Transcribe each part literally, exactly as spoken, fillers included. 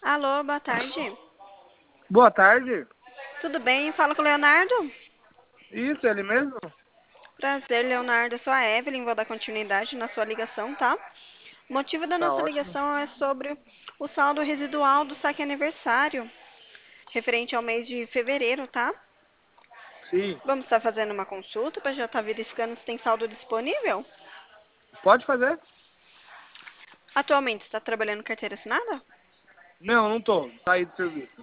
Alô, boa tarde. Boa tarde. Tudo bem? Fala com o Leonardo. Isso, ele mesmo? Prazer, Leonardo. Eu sou a Evelyn, vou dar continuidade na sua ligação, tá? O motivo da Tá nossa ótimo. ligação é sobre o saldo residual do saque aniversário, referente ao mês de fevereiro, tá? Sim. Vamos estar fazendo uma consulta para já estar verificando se tem saldo disponível? Pode fazer? Atualmente, está trabalhando carteira assinada? Não, não tô. Saí do serviço.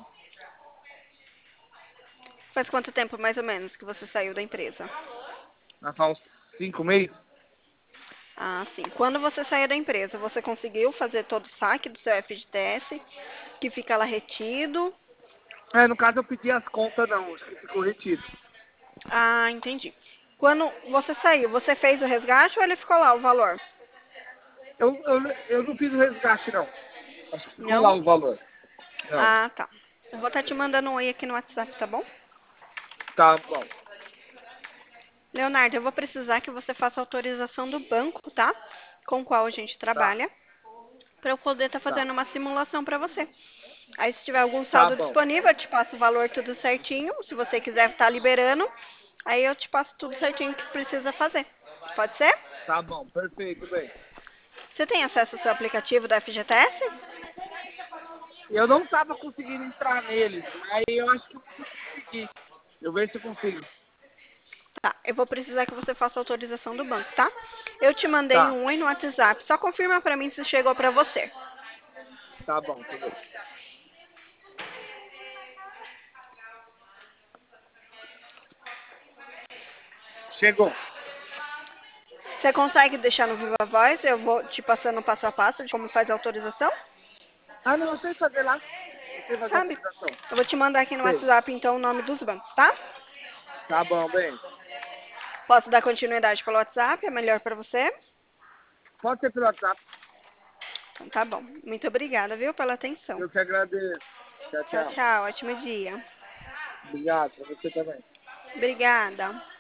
Faz quanto tempo, mais ou menos, que você saiu da empresa? Já faz uns cinco meses? Ah, sim. Quando você saiu da empresa, você conseguiu fazer todo o saque do seu F G T S, que fica lá retido? É, no caso eu pedi as contas não, acho que ficou retido. Ah, entendi. Quando você saiu, você fez o resgate ou ele ficou lá o valor? Eu, eu, eu não fiz o resgate não. Acho que ficou lá Não? o valor. Não. Ah, tá. Eu vou estar te mandando um oi aqui no WhatsApp, tá bom? Tá bom. Leonardo, eu vou precisar que você faça autorização do banco, tá? Com o qual a gente Tá. trabalha, para eu poder estar Tá. fazendo uma simulação para você. Aí, se tiver algum Tá saldo bom. disponível, eu te passo o valor tudo certinho. Se você quiser estar liberando, aí eu te passo tudo certinho que precisa fazer. Pode ser? Tá bom. Perfeito, bem. Você tem acesso ao seu aplicativo da F G T S? Eu não tava conseguindo entrar nele, mas eu acho que eu vou conseguir. Eu vejo se eu consigo. Tá, eu vou precisar que você faça a autorização do banco, tá? Eu te mandei Tá. um oi no WhatsApp. Só confirma pra mim se chegou pra você. Tá bom, tudo bem. Chegou. Você consegue deixar no Viva Voz? Eu vou te passando passo a passo de como faz a autorização, Ah, não, eu sei fazer lá. Eu sei fazer a sabe? autorização. Eu vou te mandar aqui no Sei. WhatsApp, então, o nome dos bancos, tá? Tá bom, bem. Posso dar continuidade pelo WhatsApp? É melhor pra você? Pode ser pelo WhatsApp. Então, tá bom. Muito obrigada, viu, pela atenção. Eu que agradeço. Tchau, Tchau, tchau. tchau. Ótimo dia. Obrigado, pra você também. Obrigada.